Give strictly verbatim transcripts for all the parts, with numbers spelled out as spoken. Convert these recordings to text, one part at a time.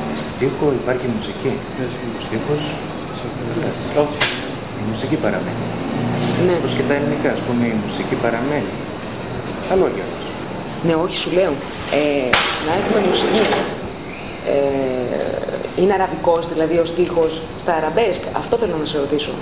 Στίχο υπάρχει μουσική. Ο στίχος, η μουσική παραμένει. Ναι. Όπως και τα ελληνικά, ας πούμε, η μουσική παραμένει. Τα λόγια μας. Ναι, όχι, σου λέω. Ε, να έχουμε μουσική. Ε, είναι αραβικός, δηλαδή ο στίχος στα αραμπέσκ. Αυτό θέλω να σε ρωτήσω.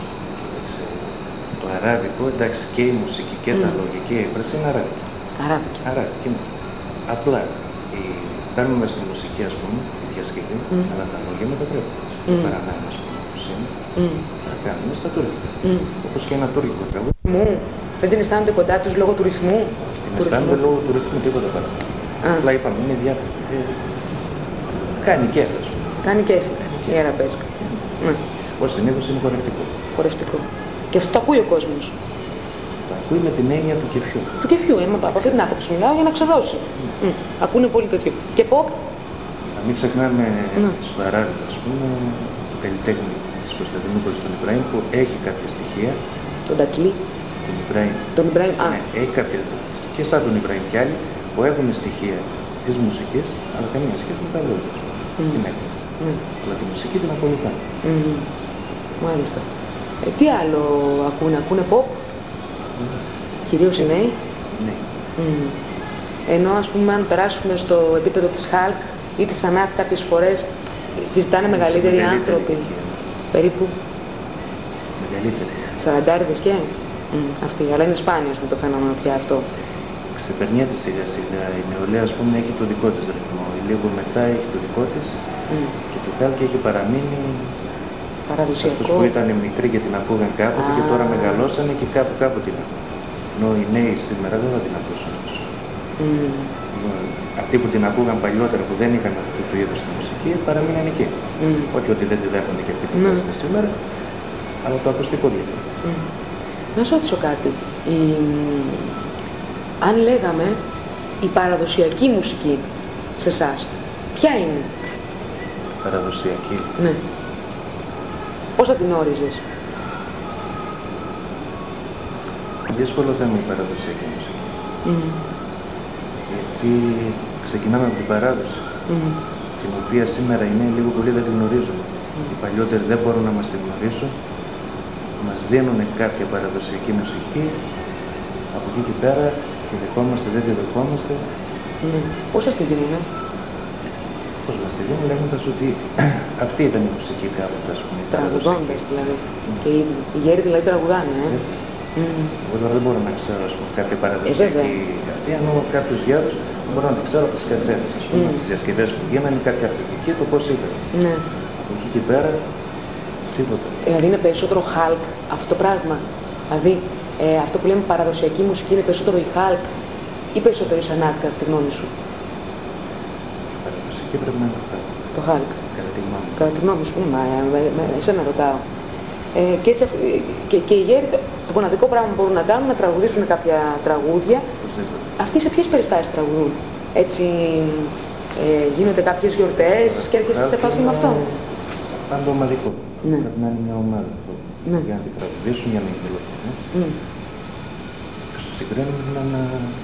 Το αράβικο, εντάξει, και η μουσική και mm. τα λόγια και η έκφραση είναι αράβικη. Αράβικη. Αράβικη. Απλά η... παίρνουμε στη μουσική, ας πούμε, τη διασκευή, mm. αλλά τα λόγια μετατρέπουν. Mm. Παραμένουμε, ας πούμε, όπως είναι. Mm. Να κάνουμε στα τουρκικά. Mm. Όπως και ένα τουρκικό τραγούδι. Μου, δεν την αισθάνονται κοντά τους λόγω του ρυθμού. Την αισθάνονται λόγω του ρυθμού, τίποτα παραπάνω. Απλά είπαμε, είναι διάφορα. Ε, κάνει κέφι, ας πούμε. Κάνει κέφι η αραβέσκα. Ναι. Ως συνήθως είναι χορευτικό. Χορευτικό. Και αυτό το ακούει ο κόσμος. Το ακούει με την έννοια του κεφιού. Του κεφιού, ε, από αυτή την άποψη μιλάω για να ξεδώσει. Mm. Mm. Ακούνε πολύ τέτοιο. Και pop. Να μην ξεχνάμε mm. στο αράβικο, ας πούμε, το καλλιτέχνη της Κωνσταντινούπολης, τον Ιμπραήμ, που έχει κάποια στοιχεία. Τον Τακλή. Τον Ιμπραήμ. Τον Ιμπραήμ, α. Ναι, έχει κάποια, και σαν τον Ιμπραήμ κι άλλοι, που έχουν στοιχεία της μουσικής, αλλά καμία σχέση με τα λόγια. Mm. Την έκφραση. Mm. Αλλά τη μουσική την ακολουθάνε. Mm. Μάλιστα. Ε, τι άλλο ακούνε, ακούνε pop. Mm. Κυρίως οι νέοι. Ναι. Mm. Ενώ ας πούμε αν περάσουμε στο επίπεδο της Hulk ή της Ανάκ κάποιες φορές συζητάνε μεγαλύτεροι άνθρωποι. Περίπου. Μεγαλύτεροι. Σαραντάριδες και. Mm. Αυτοί, αλλά είναι σπάνιο με το φαινόμενο πια αυτό. Ξεπερνιέται σιγά σιγά. Η νεολαία, ας πούμε, έχει το δικό της ρυθμό. Λίγο μετά έχει το δικό της mm. και το Hulk έχει παραμείνει παραδοσιακό. Αυτούς που ήταν μικροί και την ακούγαν κάποτε και τώρα μεγαλώσανε και κάπου κάπου την ακούν. Ενώ οι νέοι σήμερα δεν θα την ακούσουν. Mm. Αυτοί που την ακούγαν παλιότερα που δεν είχαν αυτού του είδους τη μουσική παραμείναν εκεί. Mm. Όχι ότι δεν τη δέχονται και αυτοί που mm. σήμερα, αλλά το ακουστικό διέφυγε. Mm. Να σου ρωτήσω κάτι. Η... Αν λέγαμε η παραδοσιακή μουσική σε εσάς, ποια είναι? Παραδοσιακή. Ναι. Πώς θα την όριζες? Δύσκολο θέμα η παραδοσιακή μουσική. Mm. Γιατί ξεκινάμε από την παράδοση, mm. την οποία σήμερα οι νέοι λίγο πολύ δεν την γνωρίζουν. Mm. Οι παλιότεροι δεν μπορούν να μας την γνωρίσουν. Μας δίνουν κάποια παραδοσιακή μουσική, από εκεί και πέρα τη δεχόμαστε, δεν τη δεχόμαστε. Mm. Πώς σας τη δίνουνε? Πώς μας τη δίνουν, λέγοντας ότι αυτή ήταν η μουσική κάποτε, ας πούμε. Τραγουδώντας δηλαδή. Mm. Και οι, οι γέροι δηλαδή τραγουδάνε, ε. Mm. Mm. Εγώ τώρα δεν μπορώ να ξέρω, ας πούμε, κάποια παραδοσιακή αυτή, ενώ κάποιους γέρους μπορώ να την ξέρω από τις κασέτες, ας πούμε, mm. τις διασκευές που γίνανε, κάποια αφρική, το πώς ήταν. Ναι. Από εκεί και πέρα, τίποτα. Δηλαδή είναι περισσότερο Hulk αυτό το πράγμα. Δηλαδή ε, αυτό που λέμε παραδοσιακή μουσική είναι περισσότερο η Hulk ή περισσότερο η Ανάκ, κατά τη γνώμη σου? Παραδοσιακή πρέπει να είναι αυτό. Το Hulk. Κατά τη γνώμη. Κατά τη γνώμη σου, μα εσένα ρωτάω. Ε, και, έτσι, και, και οι γέροι, το μοναδικό πράγμα που μπορούν να κάνουν είναι να τραγουδήσουν κάποια τραγούδια. Αυτοί σε ποιες περιστάσεις τραγουδούν? Έτσι ε, γίνονται κάποιες γιορτές και έρχεσαι σε επαφή με αυτό? Πάντα ομαδικό. Ναι. Πρέπει να είναι μια ομάδα ναι. για να την τραγουδήσουν, για να εκδηλώσουν. Mm. Στο συγκρίνουμε με ένα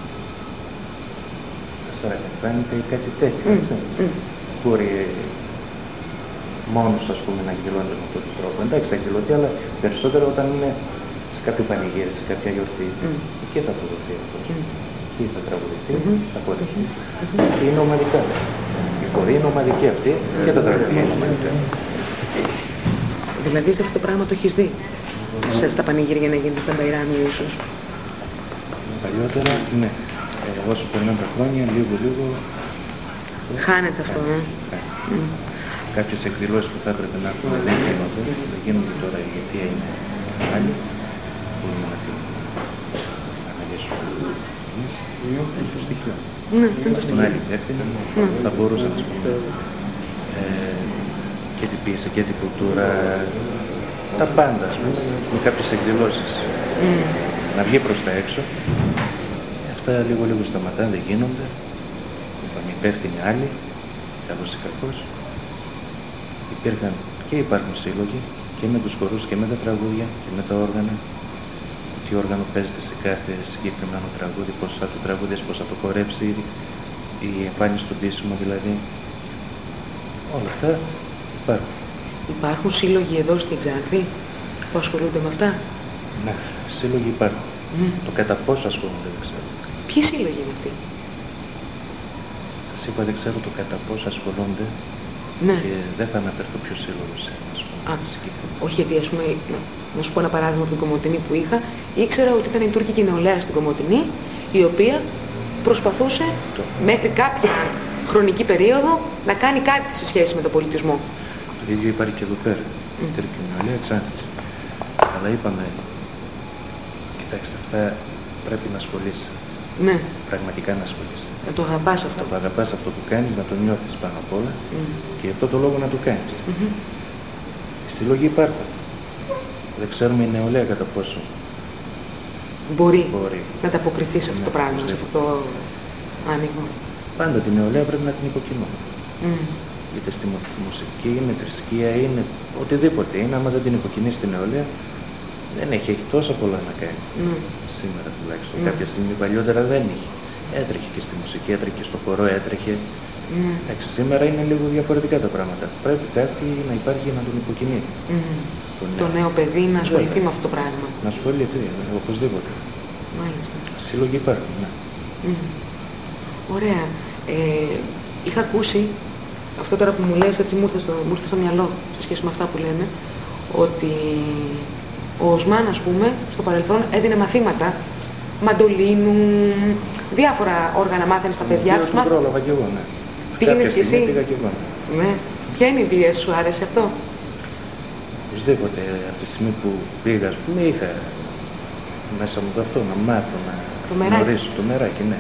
σαρακατσάνικα ή κάτι τέτοιο. Mm. Mm. Μπορεί μόνος, ας πούμε, να εκδηλώνεται με αυτόν τον τρόπο. Εντάξει, θα εκδηλωθεί, αλλά περισσότερο όταν είναι σε κάποιο πανηγύρι, σε κάποια γιορτή. Mm. Εκεί θα τραγουδηθεί αυτός. Mm. Εκεί θα τραγουδηθεί, mm-hmm. θα χορευτεί. Mm-hmm. Και είναι ομαδικά. Η χορή είναι ομαδική αυτή και τα τραγουδία είναι ομαδικά. Δηλαδή αυτό το πράγμα το έχεις δει mm-hmm. στα πανηγύρια να γίνεται στα Μπαϊράμια ίσως? Παλιότερα, ναι. Εγώ όσο περνάνε τα χρόνια, λίγο λίγο... Χάνεται αυτό, ναι. Mm. Κάποιες εκδηλώσεις που θα έπρεπε να πούμε δεν γίνονται, δεν γίνονται τώρα γιατί είναι άλλοι. Μπορούμε να την αναλύσουμε. Είναι το στοιχείο. Ναι, είναι το στοιχείο. Άλλη υπεύθυνη θα μπορούσα να πούμε και την πίεση και την κουλτούρα, τα πάντα, ας πούμε, με κάποιες εκδηλώσεις. Να βγει προς τα έξω. Αυτά λίγο λίγο σταματά, δεν γίνονται. Είπαμε υπεύθυνοι άλλοι, καλώς ή κακώς. Υπήρχαν και υπάρχουν σύλλογοι και με τους χορούς και με τα τραγούδια και με τα όργανα. Τι όργανο παίζεται σε κάθε συγκεκριμένο τραγούδι, πώς θα το τραγουδίσει, πώς θα το χορέψει, η εμφάνιση του ντύσιμο δηλαδή. Όλα αυτά υπάρχουν. Υπάρχουν σύλλογοι εδώ στην Ξάνθη που ασχολούνται με αυτά? Ναι, σύλλογοι υπάρχουν. Mm. Το κατά πόσο ασχολούνται δεν ξέρω. Ποιοι σύλλογοι είναι αυτοί? Σας είπα δεν ξέρω το κατά πόσο ασχολούνται. Ναι. Και δεν θα αναφερθώ ποιος σύλλογος είναι. Α, όχι, γιατί ας πούμε, να, να σου πω ένα παράδειγμα από την Κομοτηνή που είχα, ήξερα ότι ήταν η τουρκική νεολαία στην Κομοτηνή, η οποία προσπαθούσε το... μέχρι κάποια χρονική περίοδο να κάνει κάτι σε σχέση με τον πολιτισμό. Το ίδιο υπάρχει και εδώ πέρα. Mm. Η τουρκική νεολαία Ξάνθης. Αλλά είπαμε, κοιτάξτε, αυτά πρέπει να ασχολείσαι. Ναι. Πραγματικά να ασχολείσαι. Να το αγαπάς αυτό. Να το αγαπάς αυτό που κάνεις, να το νιώθεις πάνω απ' όλα mm. και γι' αυτό το λόγο να το κάνεις. Mm-hmm. Οι σύλλογοι υπάρχουν. Δεν ξέρουμε η νεολαία κατά πόσο μπορεί, μπορεί να τα αποκριθεί σε αυτό ναι, το πράγμα, σε αυτό το άνοιγμα. Πάντα την νεολαία πρέπει να την υποκινούμε. Mm. Είτε στη μουσική, είναι θρησκεία, είναι οτιδήποτε είναι. Άμα δεν την υποκινείς την νεολαία, δεν έχει, έχει τόσα πολλά να κάνει. Mm. Σήμερα τουλάχιστον. Mm. Κάποια στιγμή παλιότερα δεν είχε. Έτρεχε και στη μουσική, έτρεχε και στο χορό, έτρεχε. Mm. Εντάξει, σήμερα είναι λίγο διαφορετικά τα πράγματα. Πρέπει κάτι να υπάρχει για να τον υποκινεί. Mm. Το, νέο. το νέο παιδί να ασχοληθεί με αυτό το πράγμα. Να ασχοληθεί, οπωσδήποτε. Μάλιστα. Σύλλογοι υπάρχουν, ναι. Mm. Ωραία. Ε, είχα ακούσει, αυτό τώρα που μου λες, έτσι μου ήρθε στο, μου ήρθε στο μυαλό σε σχέση με αυτά που λέμε, ότι ο Οσμάν, ας πούμε, στο παρελθόν έδινε μαθήματα μαντολίνου, διάφορα όργανα μάθαινε στα παιδιά τους. Μάθαινε. Πρόλαβα κι εγώ, ναι. Πήγαινες κι εσύ? Πήγα κι εγώ. Ναι. Ποια είναι η εμπειρία σου, άρεσε αυτό? Οπωσδήποτε, από τη στιγμή που πήγα, ας πούμε, είχα μέσα μου το αυτό, να μάθω, να γνωρίσω το μεράκι, ναι.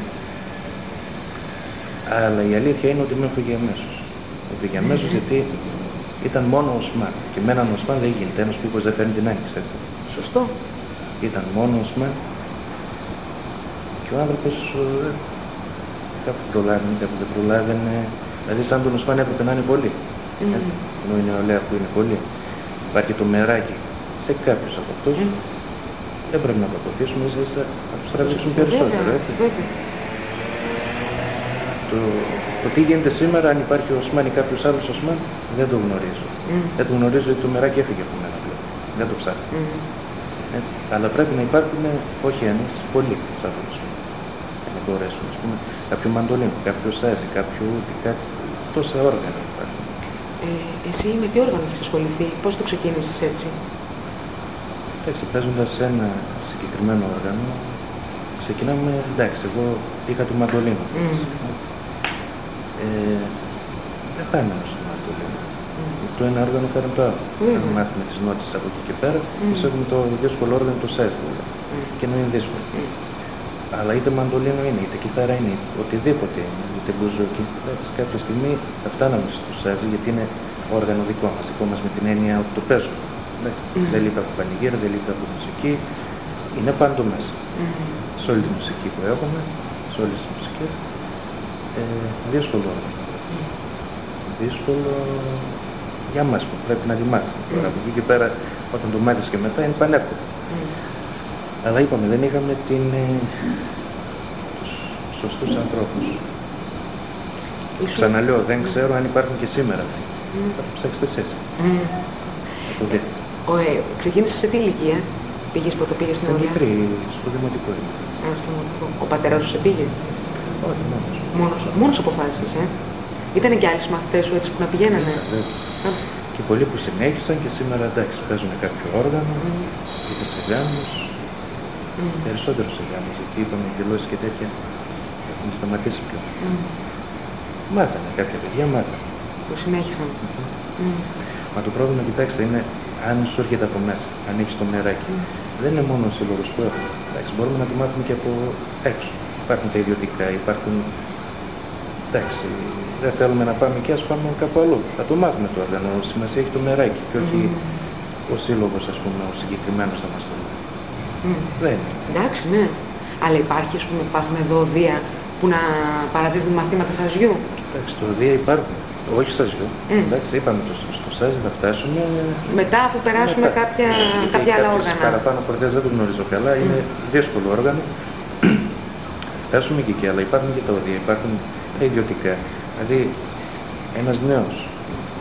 Αλλά η αλήθεια είναι ότι με έφυγε αμέσως. Έφυγε αμέσως mm-hmm. γιατί ήταν μόνο ο Οσμάν. Και με έναν Οσμάν δεν γίνεται, ένας πίπος δεν φέρνει την άνοιξη. Σωστό. Ήταν μόνο ο Οσμάν. Και ο άνθρωπος ε, κάπου προλάβαινε, κάπου δεν προλάβαινε. Δηλαδή σαν τον Οσμάν έπρεπε να είναι πολύ. Mm-hmm. Έτσι. Ενώ η νεολαία που είναι πολύ. Υπάρχει το μεράκι σε κάποιους από αυτούς. Mm. Δεν πρέπει να το αποθήσουμε, θα τους τραβήξουν περισσότερο. Έτσι. Το, το τι γίνεται σήμερα, αν υπάρχει ο Οσμάν ή κάποιος άλλος Οσμάν, δεν το γνωρίζω. Mm. Δεν το γνωρίζω γιατί το μεράκι έφυγε από μένα πλέον. Δεν το ψάχνω. Mm. Αλλά πρέπει να υπάρχουν όχι ένας, πολλοί σαν τον Οσμάν. Για να μπορέσουν, ας πούμε, κάποιο μαντολίνο, κάποιο σάζι, κάποιο ούτι, κάτι, τόσα όργανα υπάρχουν. Ε, εσύ με τι όργανο έχεις ασχοληθεί, πώς το ξεκίνησες έτσι? Εντάξει, παίζοντας σε ένα συγκεκριμένο όργανο, ξεκινάμε, εντάξει, εγώ είχα το μαντολίνο. Mm. Ε, δεν θα έμενα στο μαντολίνο. Mm. Το ένα όργανο φέρνει το άλλο. Mm. Αν μάθουμε τις νότες από εκεί και πέρα, mm. έχουμε το δύσκολο όργανο, το σάζι, mm. και να είναι δύσκολο. Mm. Αλλά είτε μαντολίνο είναι, είτε κιθάρα είναι, οτιδήποτε είναι, είτε μπουζούκι. Εντάξει, κάποια στιγμή θα φτάναμε στο σάζι, γιατί είναι όργανο δικό μας, δικό μας με την έννοια ότι το παίζω. Mm. Δεν λείπει από πανηγύρα, δεν λείπει από μουσική, είναι πάντο μέσα. Mm. Σε όλη τη μουσική που έχουμε, σε όλες τις μουσικές, ε, δύσκολο. Mm. Δύσκολο για μας που πρέπει να τη μάθουμε. Mm. Τώρα από εκεί και πέρα, όταν το μάθεις και μετά, είναι πανεύκολο. Mm. Αλλά είπαμε, δεν είχαμε την, ε, τους σωστούς ανθρώπους. Ίσως... Ξαναλέω, δεν ξέρω αν υπάρχουν και σήμερα. Mm. Θα το ψάξετε εσείς. Mm. Θα το δείτε. Ωραία. Ξεκίνησες σε τι ηλικία? Πήγες πότε πήγες στην νεολαία? Μικρή, στο δημοτικό. Α, στο δημοτικό. Ο πατέρας σου σε πήγε? Όχι, μόνος. Μόνος, μόνος αποφάσισες, ε? Ήτανε και άλλοι μαθητές σου έτσι που να πηγαίνανε? Ναι, yeah, και πολλοί που συνέχισαν και σήμερα εντάξει παίζουν κάποιο όργανο, mm. είτε σε γάμους, mm. περισσότερο σε γάμους, γιατί είπαμε εκδηλώσεις και τέτοια έχουν σταματήσει πια. Mm. Μάθανε, κάποια παιδιά μάθανε. Που συνέχισαν. Mm-hmm. Mm. Μα το πρόβλημα, κοιτάξτε, είναι αν σου έρχεται από μέσα, αν έχεις το μεράκι. Mm. Δεν είναι μόνο ο σύλλογος που έχουμε. Εντάξει, μπορούμε να το μάθουμε και από έξω. Υπάρχουν τα ιδιωτικά, υπάρχουν... Εντάξει, δεν θέλουμε να πάμε και ας πάμε κάπου αλλού. Θα το μάθουμε το όργανο, σημασία έχει το μεράκι και όχι mm. ο σύλλογος, ας πούμε, ο συγκεκριμένος θα μας το λέει. Mm. Δεν είναι. Εντάξει, ναι. Αλλά υπάρχει, ας πούμε, υπάρχουν εδώ δία που να παραδίδουν μαθήματα σαζιού? Εντάξει, το δία υπάρχουν. Όχι σαζιού. Mm. Εντάξει, είπαμε το, στο σάζι θα φτάσουμε... Μετά αφού περάσουμε μετά. κάποια, κάποια άλλα όργανα. Παραπάνω φορτές δεν το γνωρίζω καλά, mm. είναι δύσκολο όργανο. Φτάσουμε και εκεί, αλλά υπάρχουν και τα οδεία, υπάρχουν τα ιδιωτικά. Δηλαδή, ένας νέος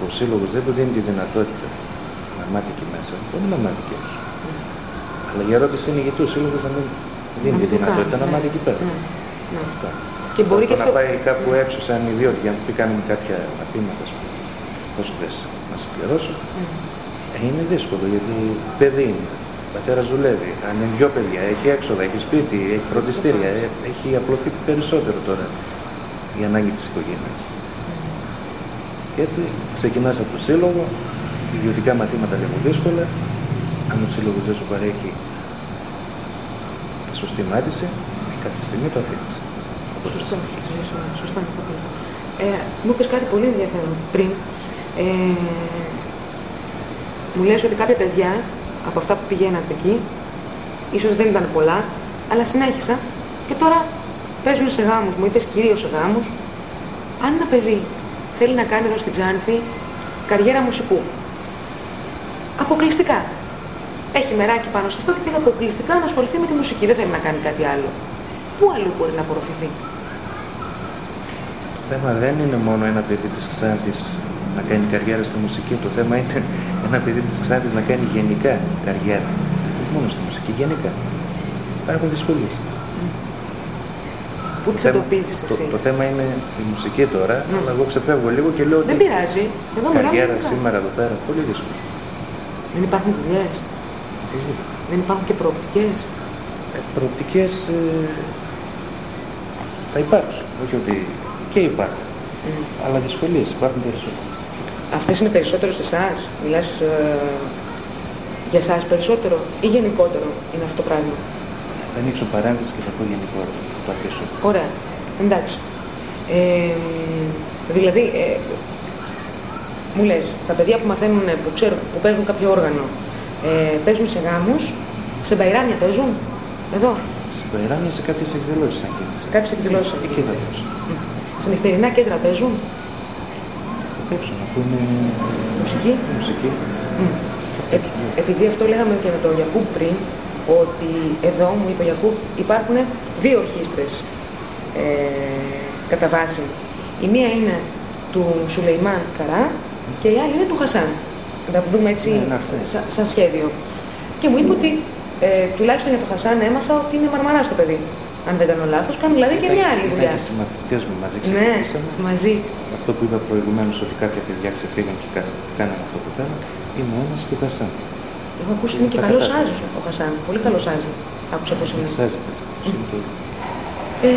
ο σύλλογος δεν του δίνει τη δυνατότητα να μάθει εκεί μέσα, μπορεί να μάθει και έξω. Mm. Αλλά η ερώτηση είναι γιατί ο σύλλογος να μην δίνει τη δυνατότητα να μάθει εκεί πέρα. Ναι. Ναι. Και μπορεί και να αυτό... πάει κάπου έξω σαν ιδιότητα, για να πει κάνουμε κάποια μαθήματα, πώς θες να συμπληρώσω. Mm. Είναι δύσκολο γιατί παιδί είναι. Ο πατέρας δουλεύει, αν είναι δυο παιδιά, έχει έξοδα, έχει σπίτι, έχει φροντιστήρια, έχει απλωθεί περισσότερο τώρα η ανάγκη της οικογένειας. Και έτσι ξεκινάς από το σύλλογο, ιδιωτικά μαθήματα λίγο δύσκολα, αν ο σύλλογος δεν σου παρέχει τη σωστή μάθηση, κάποια στιγμή το αφήνεις. Σωστά, σωστά. Ε, μου είπες κάτι πολύ ενδιαφέρον πριν. Ε, μου λες ότι κάποια παιδιά από αυτά που πηγαίνατε εκεί, ίσως δεν ήταν πολλά, αλλά συνέχισα και τώρα παίζουν σε γάμους, μου είπες κυρίως σε γάμους. Αν ένα παιδί θέλει να κάνει εδώ στην Ξάνθη καριέρα μουσικού, αποκλειστικά, έχει μεράκι πάνω σε αυτό και θέλει αποκλειστικά να ασχοληθεί με τη μουσική, δεν θέλει να κάνει κάτι άλλο, πού αλλού μπορεί να απορροφηθεί? Το θέμα δεν είναι μόνο ένα παιδί της Ξάνθης να κάνει καριέρα στη μουσική, το θέμα είναι ένα παιδί της Ξάνθης να κάνει γενικά καριέρα, όχι μόνο στη μουσική, γενικά. Υπάρχουν δυσκολίες. Πού τις εντοπίζεις εσύ? Το, το θέμα είναι η μουσική τώρα, mm. αλλά εγώ ξεφεύγω λίγο και λέω ότι δεν πειράζει. Εδώ καριέρα σήμερα εδώ πέρα, πολύ δύσκολη. Δεν υπάρχουν δουλειές. Mm. Δεν υπάρχουν και προοπτικές. Ε, προοπτικές ε, θα υπάρξουν, όχι ότι και υπάρχουν, mm. αλλά δυσκολίες υπάρχουν περισσότερο. Αυτές είναι περισσότερο σε εσάς, μιλάς ε, για εσάς περισσότερο ή γενικότερο είναι αυτό το πράγμα? Θα ανοίξω παρένθεση και θα πω γενικότερα, θα το αφήσω. Ωραία, εντάξει. Ε, δηλαδή, ε, μου λες, τα παιδιά που μαθαίνουν, που ξέρουν, που παίζουν κάποιο όργανο, ε, παίζουν σε γάμους, σε μπαϊράμια παίζουν, εδώ? Σε μπαϊράμια, σε κάποιες εκδηλώσεις. Σε κάποιες εκδηλώσεις. Εκεί θα παίζουν. Σε νυχτερινά κέντρα παίζουν? Θα παίξουν, να πούνε μουσική. μουσική. Mm. Ε, επειδή αυτό λέγαμε και με τον Γιακούμπ πριν, ότι εδώ, μου είπε ο Γιακούμπ, υπάρχουν δύο ορχήστρες ε, κατά βάση. Η μία είναι του Σουλεϊμάν Καρά και η άλλη είναι του Χασάν. Να τα δούμε έτσι ναι, σαν σα σχέδιο. Και μου είπε ότι ε, τουλάχιστον για το Χασάν έμαθα ότι είναι μαρμαράς το παιδί. Αν δεν κάνω λάθος, κάνουν δηλαδή και μια άλλη δουλειά. Οι συμμαθητές μου μαζί ναι, μαζί. Αυτό που είπα προηγουμένως ότι κάποια παιδιά ξεφύγαν και κάνανε αυτό το θέμα, είμαι ένας και ο Χασάν. Έχω ακούσει ότι είναι και καλός άζος ο Χασάν. Πολύ καλός άζη. Άκουσα τόσο μέσα. Ε,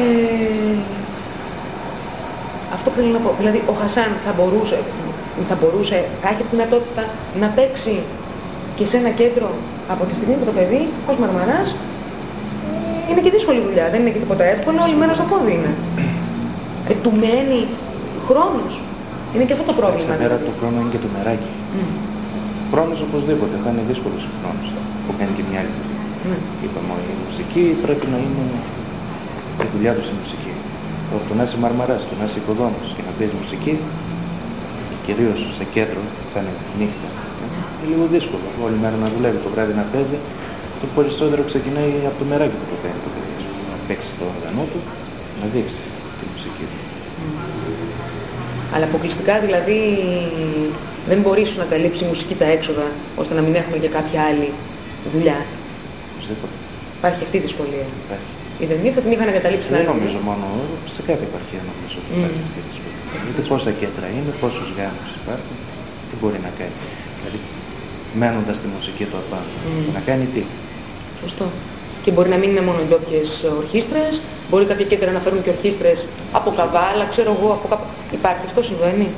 αυτό που θέλω να πω. Δηλαδή ο Χασάν θα μπορούσε, θα μπορούσε, θα έχει τη δυνατότητα να παίξει και σε ένα κέντρο από τη στιγμή που το παιδί, ως μαρμαράς, είναι και δύσκολη δουλειά. Δεν είναι και τίποτα εύκολο, λυμμένο στο πόδι είναι. Ε, του μένει χρόνος. Είναι και αυτό το πρόβλημα. Στην μέρα του χρόνου είναι και το μεράκι. Mm. Χρόνος οπωσδήποτε, θα είναι δύσκολος ο χρόνος που κάνει και μια άλλη δουλειά. Mm. Είπαμε, η μουσική πρέπει να είναι η δουλειά του στη μουσική. Το, το να είσαι μαρμαράς, το να είσαι οικοδόμος και να παίζει μουσική, και κυρίως σε κέντρο, θα είναι νύχτα. Είναι λίγο δύσκολο. Όλη μέρα να δουλεύει, το βράδυ να παίζει, το περισσότερο ξεκινάει από το μεράκι που το κάνει το παιδί. Να παίξει το όργανό του, να δείξει τη μουσική του. Mm. Αλλά αποκλειστικά δηλαδή δεν μπορεί να καλύψει η μουσική τα έξοδα, ώστε να μην έχουμε και κάποια άλλη δουλειά. Οπωσδήποτε. Υπάρχει αυτή η δυσκολία. Υπάρχει. Η Δενή θα την είχαν καταλήψει την άλλη. Δεν νομίζω μόνο, σε κάθε επαρχία νομίζω ότι υπάρχει αυτή η δυσκολία. Δείτε πόσα κέντρα είναι, πόσους γάμους υπάρχουν, τι μπορεί να κάνει. Δηλαδή, μένοντας τη μουσική του απάνω, mm. να κάνει τι. Σωστό. Και μπορεί να μην είναι μόνο οι ντόπιες ορχήστρες, μπορεί κάποια κέντρα να φέρουν και ορχήστρες από Καβάλα, ξέρω εγώ, από κάπου. Υπάρχει αυτό, συμβαίνει?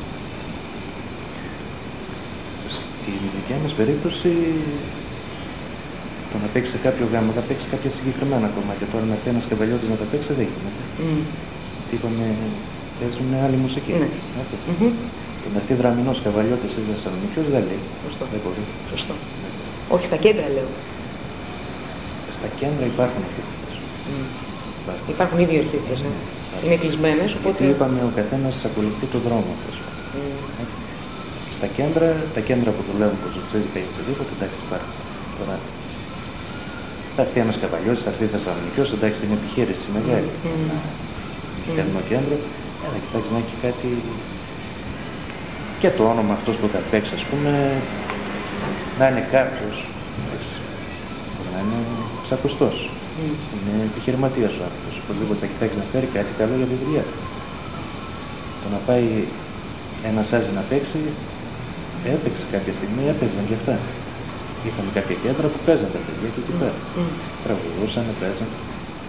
Στην δικιά μας περίπτωση, το να παίξει σε κάποιο γάμο, θα παίξει κάποια συγκεκριμένα κομμάτια. Τώρα να έρθει ένας καβαλιώτης να τα παίξει δεν γίνεται. Mm. Τι είπαμε, παίζουν άλλη μουσική. Mm. Mm-hmm. Το να έρθει δραμηνός καβαλιώτης ή Θεσσαλονικιός δεν λέει. Σωστό. Δεν μπορεί. Σωστό. Mm. Όχι στα κέντρα λέω. Στα κέντρα υπάρχουν ορχήστρες. Mm. Υπάρχουν. υπάρχουν ήδη ορχήστρες. Ναι. Mm. Είναι κλεισμένες. Οπότε... Γιατί είπαμε ο καθένας ακολουθεί τον δρόμο. Mm. Στα κέντρα, τα κέντρα που δουλεύουν από Ζουτζέδικα ή οτιδήποτε, εντάξει υπάρχουν. Τώρα, θα έρθει ένας καβαλιώτης, θα έρθει Θεσσαλονικιός, εντάξει είναι επιχείρηση μεγάλη. Mm. Mm. Κέντρο κέντρο, έλα κοιτάξει να έχει κάτι και το όνομα αυτός που θα παίξει, ας πούμε, να είναι κάποιος, έτσι, να είναι ξακουστός, mm. είναι επιχειρηματίας ο άνθρωπος, οπωσδήποτε θα κοιτάξει να φέρει κάτι καλό για τη δουλειά. Το να πάει ένας άζι να παίξει, έπαιξε κάποια στιγμή, έπαιζαν και αυτά. Είχαμε κάποια κέντρα που παίζαν τα παιδιά και εκεί πέρα. Mm. Τραγουδούσαν, παίζαν.